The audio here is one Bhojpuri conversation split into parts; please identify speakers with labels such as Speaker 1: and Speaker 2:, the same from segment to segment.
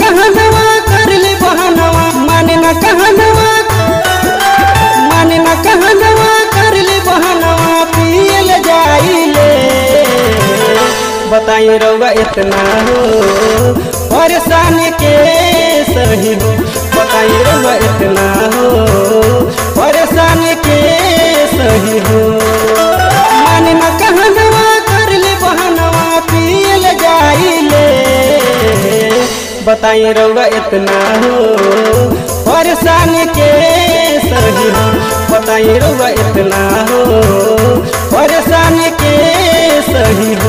Speaker 1: कहनवा कर ले बहनवा, माने न कहनवा कर ले बहनवा, पियल जाइले। बताई रउआ इतना हो परेशान के सही हो, बताई रउआ इतना हो परेशान के सही हो। माने न कहनवा कर ले बहनवा, पियल जाइले। बताई रउआ इतना हो परेशान के सही हो, बताई रउआ इतना हो परेशान के सही हो।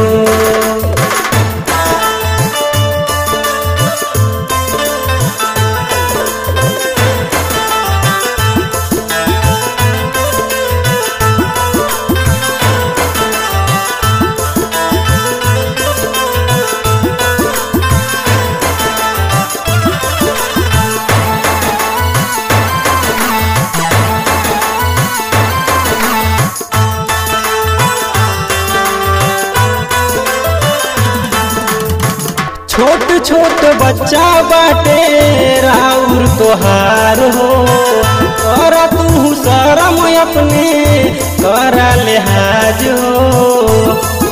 Speaker 1: छोट छोट बच्चा बाटे राउर तोहार हो, कर तू शरम अपने कर लिहाज हो।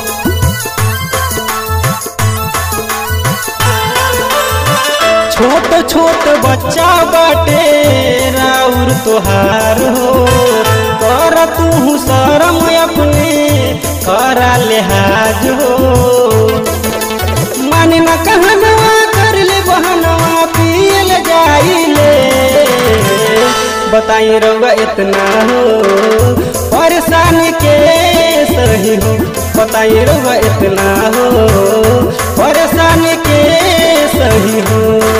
Speaker 1: छोट छोट बच्चा बाटे राउर तोहार हो, कर तू शरम अपने कर लिहाज हो। माने न कहनवा कर ले बहनवा, पियल जाइले। बताई रउआ इतना हो परेशान के सही हो, बताई रउआ इतना हो परेशान के सही हो।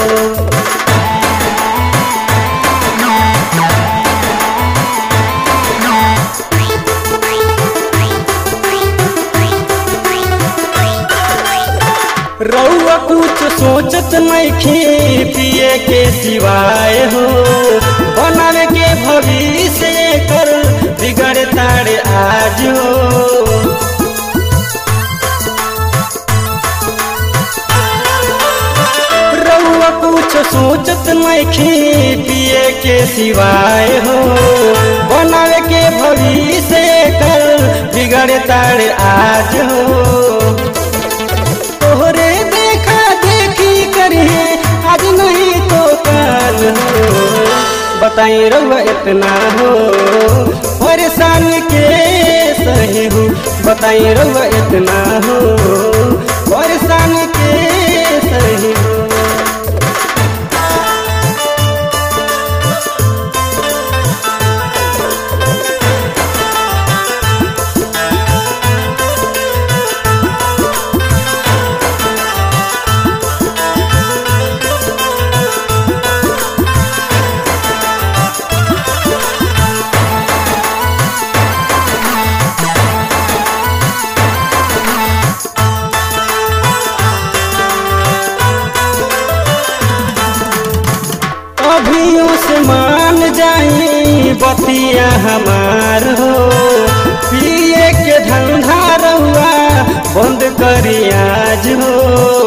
Speaker 1: रउआ कुछ सोचत नइखे पिए के सिवाय हो, बनावे के भविष्य कर बिगड़ तारे आज हो। रउआ कुछ सोचत नइखे पिए के सिवाय हो, बनावे के भविष्य कर बिगड़ तारे आज हो। तोहरे देखा देखी करिए आज नहीं तो कल हो। बताई रउआ इतना हो परेशान के सही हो, बताई रउआ इतना हो परेशान के सही हो। अभियों से मान जाई बतिया हमार हो, पिए के धंधा रउआ बंद करी आज हो।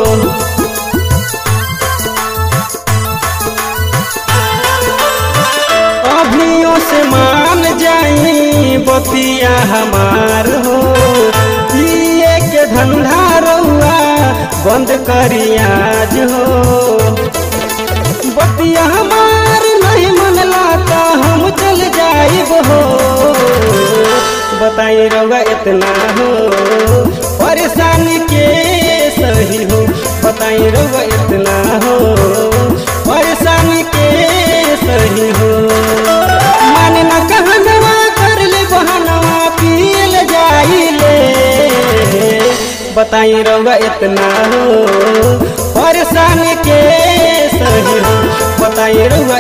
Speaker 1: अभियों से मान जाई बतिया हमार हो, पिए के धंधा रउआ बंद करी आज हो। बतिया हमार नहीं मनला तो हम चल जाइब हो। बताई रउआ इतना हो परेशान के सही हो, बताई रउआ इतना हो परेशान के सही हो। माने न कहनवा कर ले बहनवा, पियल जाइले। बताई रउआ इतना हो परेशान के सही हो, बताई रउआ